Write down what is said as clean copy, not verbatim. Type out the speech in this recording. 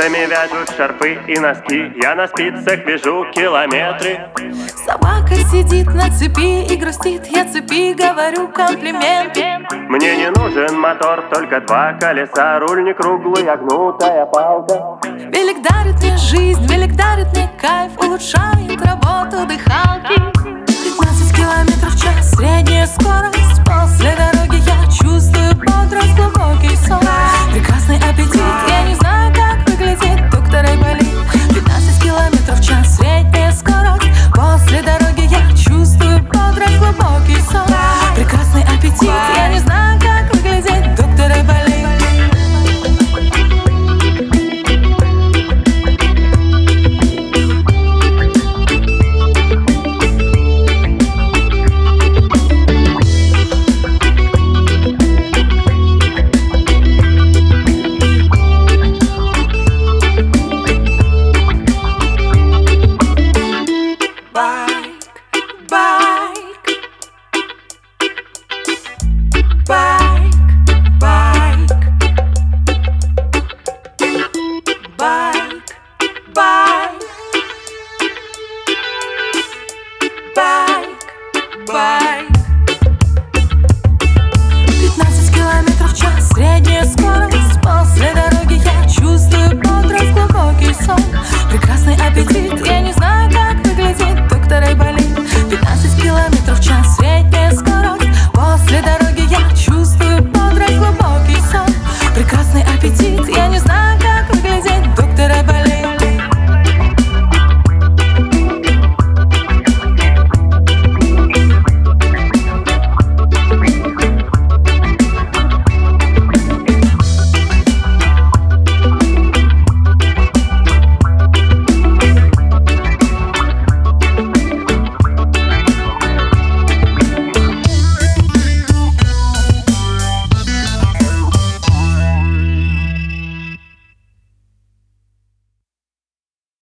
Спицами вяжут шарфы и носки, я на спицах вяжу километры. Собака сидит на цепи и грустит, я цепи говорю комплименты. Мне не нужен мотор, только два колеса, руль не круглый, а гнутая палка. Велик дарит мне жизнь, велик дарит мне кайф, улучшает работу дыхалки. 15 километров в час, средняя скорость. После дороги я чувствую бодрость, глубокий сон. Прекрасный аппетит, я не знаю, как выглядит доктор Айболит. 15 километров в час, средняя скорость. После дороги я чувствую бодрость, глубокий сон. Прекрасный аппетит, я не знаю, как выглядит доктор Айболит. Bye.